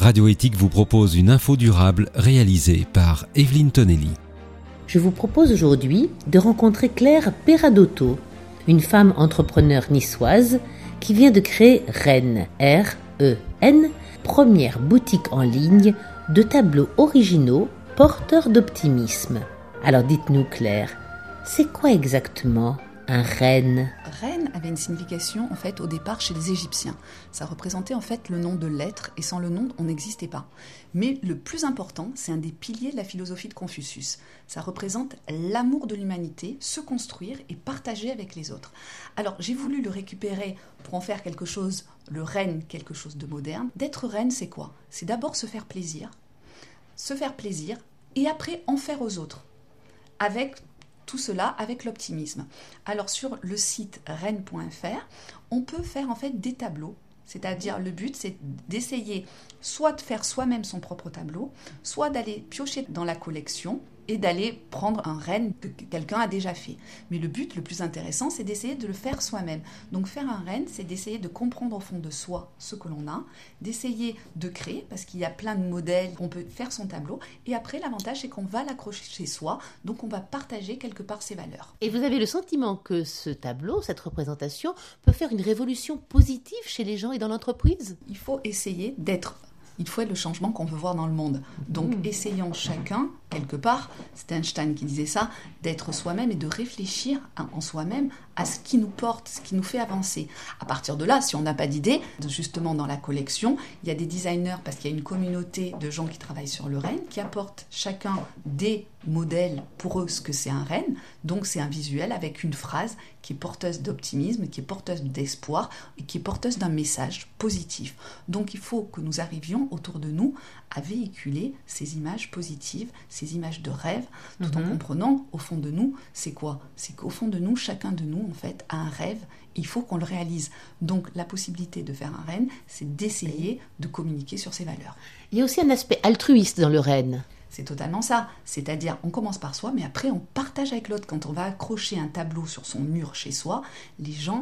Radio Éthique vous propose une info durable réalisée par Evelyne Tonelli. Je vous propose aujourd'hui de rencontrer Claire Peradotto, une femme entrepreneure niçoise qui vient de créer Ren, R-E-N, première boutique en ligne de tableaux originaux porteurs d'optimisme. Alors dites-nous Claire, c'est quoi exactement un Ren? Ren avait une signification en fait au départ chez les Égyptiens. Ça représentait en fait le nom de l'être et sans le nom on n'existait pas. Mais le plus important, c'est un des piliers de la philosophie de Confucius. Ça représente l'amour de l'humanité, se construire et partager avec les autres. Alors j'ai voulu le récupérer pour en faire quelque chose, le Ren, quelque chose de moderne. D'être Ren, c'est quoi? C'est d'abord se faire plaisir et après en faire aux autres. Avec tout cela avec l'optimisme. Alors sur le site ren.fr, on peut faire en fait des tableaux. C'est-à-dire le but c'est d'essayer soit de faire soi-même son propre tableau, soit d'aller piocher dans la collection et d'aller prendre un Ren que quelqu'un a déjà fait. Mais le but le plus intéressant, c'est d'essayer de le faire soi-même. Donc faire un Ren, c'est d'essayer de comprendre au fond de soi ce que l'on a, d'essayer de créer, parce qu'il y a plein de modèles, on peut faire son tableau, et après l'avantage c'est qu'on va l'accrocher chez soi, donc on va partager quelque part ses valeurs. Et vous avez le sentiment que ce tableau, cette représentation, peut faire une révolution positive chez les gens et dans l'entreprise? Il faut essayer d'être... Il faut être le changement qu'on veut voir dans le monde. Donc, essayons chacun, quelque part, c'était Einstein qui disait ça, d'être soi-même et de réfléchir en soi-même à ce qui nous porte, ce qui nous fait avancer. À partir de là, si on n'a pas d'idée, justement dans la collection, il y a des designers, parce qu'il y a une communauté de gens qui travaillent sur le Ren, qui apportent chacun des modèles pour eux ce que c'est un Ren. Donc, c'est un visuel avec une phrase qui est porteuse d'optimisme, qui est porteuse d'espoir et qui est porteuse d'un message positif. Donc, il faut que nous arrivions autour de nous à véhiculer ces images positives, ces images de rêve, tout en comprenant, au fond de nous, c'est quoi? C'est qu'au fond de nous, chacun de nous, en fait, a un rêve, il faut qu'on le réalise. Donc, la possibilité de faire un Ren, c'est d'essayer de communiquer sur ces valeurs. Il y a aussi un aspect altruiste dans le Ren. C'est totalement ça. C'est-à-dire, on commence par soi, mais après, on partage avec l'autre. Quand on va accrocher un tableau sur son mur chez soi, les gens,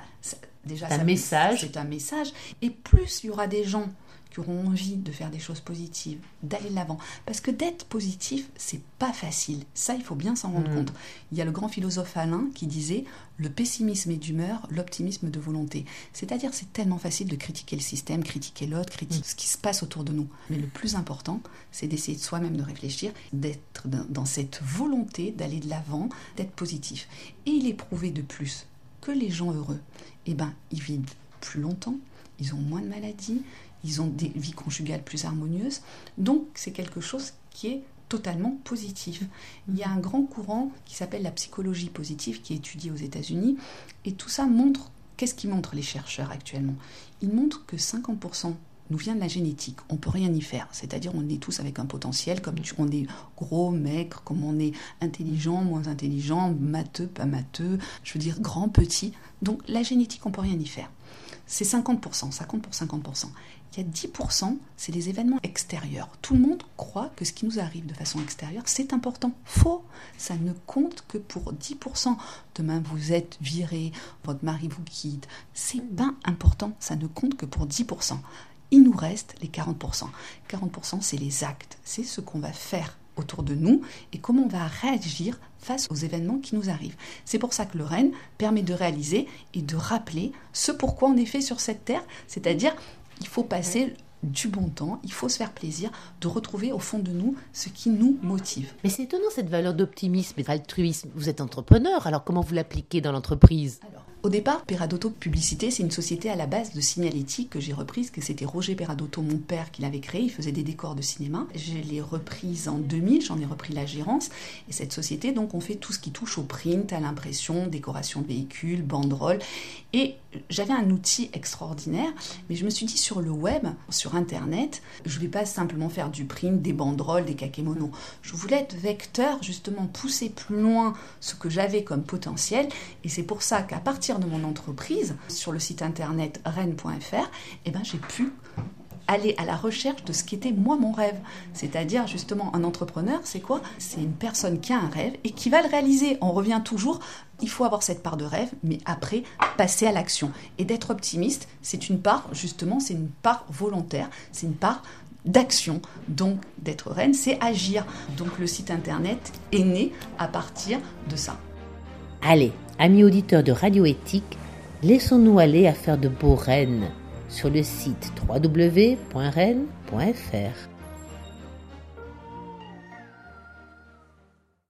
déjà, c'est un message. C'est un message. Et plus il y aura des gens qui auront envie de faire des choses positives, d'aller de l'avant. Parce que d'être positif, c'est pas facile. Ça, il faut bien s'en rendre compte. Il y a le grand philosophe Alain qui disait « Le pessimisme est d'humeur, l'optimisme de volonté ». C'est-à-dire, c'est tellement facile de critiquer le système, critiquer l'autre, critiquer ce qui se passe autour de nous. Mais le plus important, c'est d'essayer de soi-même de réfléchir, d'être dans cette volonté d'aller de l'avant, d'être positif. Et il est prouvé de plus que les gens heureux, ils vivent plus longtemps, ils ont moins de maladies, ils ont des vies conjugales plus harmonieuses. Donc, c'est quelque chose qui est totalement positif. Il y a un grand courant qui s'appelle la psychologie positive qui est étudiée aux États-Unis. Et tout ça montre... Qu'est-ce qu'ils montrent les chercheurs actuellement? Ils montrent que 50% nous vient de la génétique. On ne peut rien y faire. C'est-à-dire, on est tous avec un potentiel, comme on est gros, maigre, comme on est intelligent, moins intelligent, matheux, pas matheux, je veux dire grand, petit. Donc, la génétique, on ne peut rien y faire. C'est 50%, ça compte pour 50%. Il y a 10%, c'est les événements extérieurs. Tout le monde croit que ce qui nous arrive de façon extérieure, c'est important. Faux, ça ne compte que pour 10%. Demain, vous êtes viré, votre mari vous quitte. C'est pas important, ça ne compte que pour 10%. Il nous reste les 40%. 40%, c'est les actes, c'est ce qu'on va faire autour de nous et comment on va réagir face aux événements qui nous arrivent. C'est pour ça que le Ren permet de réaliser et de rappeler ce pourquoi on est fait sur cette terre, c'est-à-dire il faut passer du bon temps, il faut se faire plaisir, de retrouver au fond de nous ce qui nous motive. Mais c'est étonnant cette valeur d'optimisme et d'altruisme. Vous êtes entrepreneur, alors comment vous l'appliquez dans l'entreprise? Au départ, Peradotto Publicité, c'est une société à la base de signalétique que j'ai reprise, que c'était Roger Peradotto, mon père, qui l'avait créé. Il faisait des décors de cinéma. Je l'ai reprise en 2000, j'en ai repris la gérance. Et cette société, donc, on fait tout ce qui touche au print, à l'impression, décoration de véhicules, banderoles. Et j'avais un outil extraordinaire, mais je me suis dit sur le web, sur Internet, je ne voulais pas simplement faire du print, des banderoles, des kakémonos. Je voulais être vecteur, justement, pousser plus loin ce que j'avais comme potentiel. Et c'est pour ça qu'à partir de mon entreprise, sur le site internet ren.fr, j'ai pu aller à la recherche de ce qu'était moi mon rêve. C'est-à-dire justement un entrepreneur, c'est quoi? C'est une personne qui a un rêve et qui va le réaliser. On revient toujours, il faut avoir cette part de rêve, mais après passer à l'action. Et d'être optimiste, c'est une part, justement, c'est une part volontaire, c'est une part d'action. Donc, d'être reine, c'est agir. Donc, le site internet est né à partir de ça. Allez, amis auditeurs de Radio Éthique, laissons-nous aller à faire de beaux rennes sur le site www.rennes.fr.